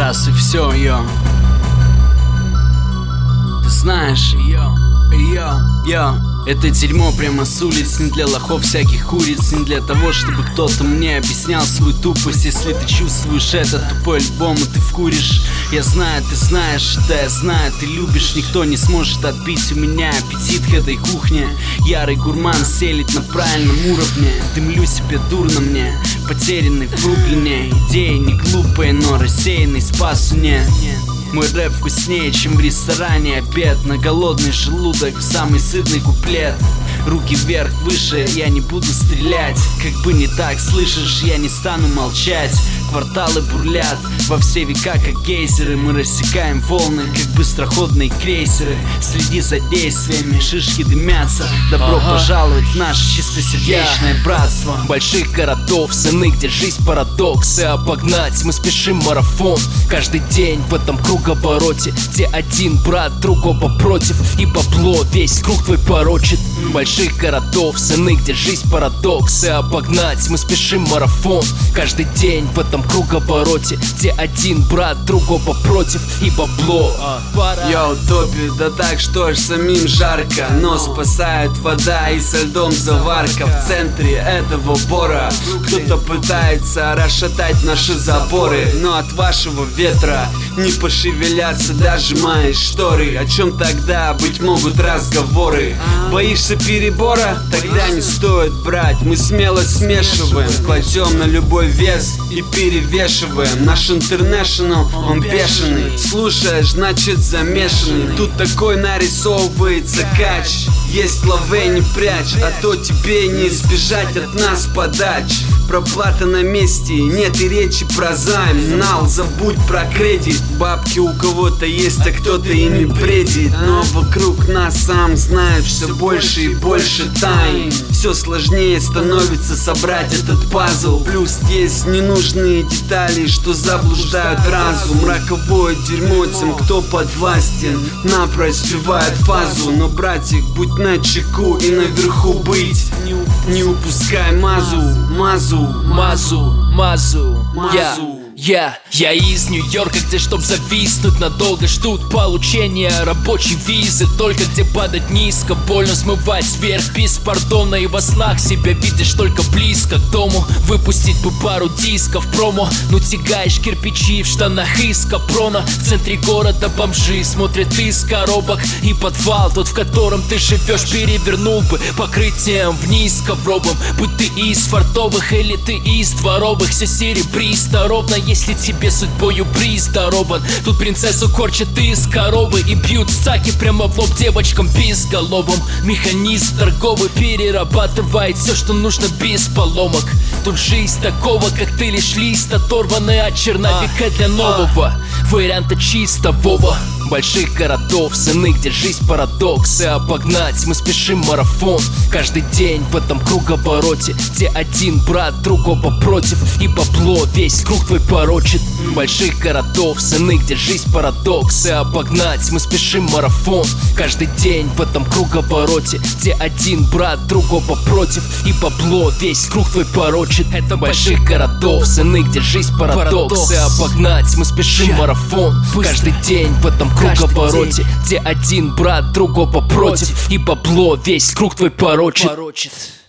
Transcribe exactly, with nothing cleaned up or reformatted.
раз и все, йо. Ты знаешь, йо, йо, йо. Это дерьмо прямо с улиц, не для лохов всяких куриц, не для того, чтобы кто-то мне объяснял свою тупость. Если ты чувствуешь этот тупой альбом и ты вкуришь, я знаю, ты знаешь, да я знаю, ты любишь. Никто не сможет отбить у меня аппетит к этой кухне. Ярый гурман селит на правильном уровне. Дымлю себе дурно мне, потерянный в Бруклине. Идеи не глупые, но рассеянный спасу нет. Мой рэп вкуснее, чем в ресторане обед. На голодный желудок самый сытный куплет. Руки вверх, выше, я не буду стрелять. Как бы не так, слышишь, я не стану молчать. Кварталы бурлят во все века, как гейзеры. Мы рассекаем волны, как быстроходные крейсеры. Следи за действиями, шишки дымятся. Добро ага. пожаловать в наше чистосердечное yeah. братство больших городов, сыны, где жизнь парадоксы. Обогнать мы спешим марафон каждый день в этом круговороте, где один брат другого против, и бабло весь круг твой порочит. Больших городов, сыны, где жизнь парадоксы. Обогнать мы спешим марафон каждый день в этом круговороте, где один брат другого против, и бабло Йоу, топи, да так что ж самим жарко. Но спасает вода и со льдом заварка. В центре этого бора кто-то пытается расшатать наши заборы, но от вашего ветра не пошевелятся даже мои шторы. О чем тогда быть могут разговоры? Боишься перебора? Тогда не стоит брать. Мы смело смешиваем, кладем на любой вес и перевешиваем. Наш интернешнл, он бешеный. Слушаешь, значит замешанный. Тут такой нарисовывается кач. Есть лаве, не прячь, а то тебе не избежать от нас подач. Проплата на месте, нет и речи про займ. Нал, забудь про кредит. Бабки у кого-то есть, а кто-то ими бредит. Но вокруг нас, сам знаешь, все больше и больше тайн. Все сложнее становится собрать этот пазл. Плюс есть ненужные детали, что заблуждают разум. Роковое дерьмо тем, кто подвластен, напрочь сбивает фазу. Но, братик, будь начеку и наверху быть. Не упускай мазу, мазу, Мазу, мазу, я, мазу. я, я из Нью-Йорка, где чтоб зависнуть надолго ждут получения рабочей визы. Только где падать низко, больно смывать вверх без пардона. И во снах себя видишь только близко к дому. Выпустить бы пару дисков промо. Ну тягаешь кирпичи в штанах из капрона. В центре города бомжи смотрят из коробок. И подвал тот, в котором ты живешь, перевернул бы покрытием вниз ковровым. Будь ты из фартовых или ты из дворовых, все серебристо ровно, если тебе судьбою приздорован. Тут принцессу корчат из коровы и бьют стаки прямо в лоб девочкам безголовым. Механизм торговый перерабатывает все, что нужно без поломок. Тут жизнь такого, как ты, лишь лист оторванный от черновика для нового варианта чистого. Больших городов, сыны, где жизнь парадоксы. Обогнать мы спешим марафон каждый день в этом круговороте, где один брат другого против, и бабло весь круг твой порочит. Больших городов, сыны, где жизнь парадоксы. Обогнать мы спешим марафон каждый день в этом круговороте, где один брат другого против, и бабло весь круг твой порочит. Это больших городов, сыны, где жизнь парадоксы. Обогнать мы спешим марафон каждый день в этом круговороте, где один брат другого против, и бабло весь круг твой порочит.